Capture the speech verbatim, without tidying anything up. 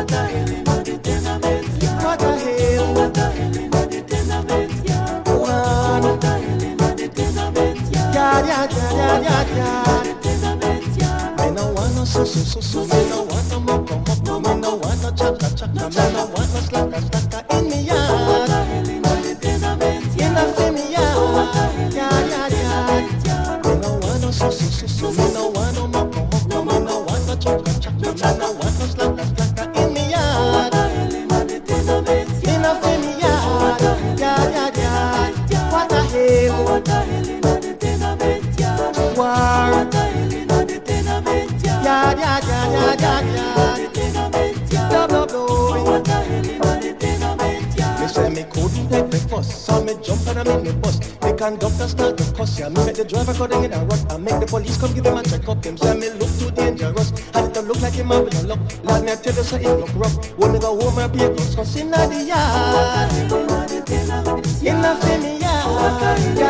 What a hell in the tenement yard. What a hell. What a hell in the tenement yard. One. What a hell in the tenement yard. Yard, yard, yard, yard, yard. Tenement yard. Me no want no so so so so. Me no want no moko moko. Me no want no chaka chaka. Me no want no slaka slaka in me yard. What a hell in the tenement In yard. the me yard. Yard, yard, yard. Me no want no so so so so. Me no want no moko moko. Me no want no chaka chaka. Me no want no slaka slaka in me yard. What a hell in the tenement In yard. the me yard. Yard, yard, yard. What a hell. What a hell in the tenement yard. War. What a hell in the tenement yard. Yard, yard, yard, yard, yard, yard. Tenement yard. Double boy. What a hell in the tenement yard. Me say me couldn't take the fuss, so me jump and I make me bus. The conductor start to cuss, yeah. Me make the driver go down in a rut. I make the police come give him a check up. Him say me look too dangerous, and it don't look like him having a luck. Lord, me I tell you, say it look rough. When me go home, I pay close, cause in the yard, in the family yard,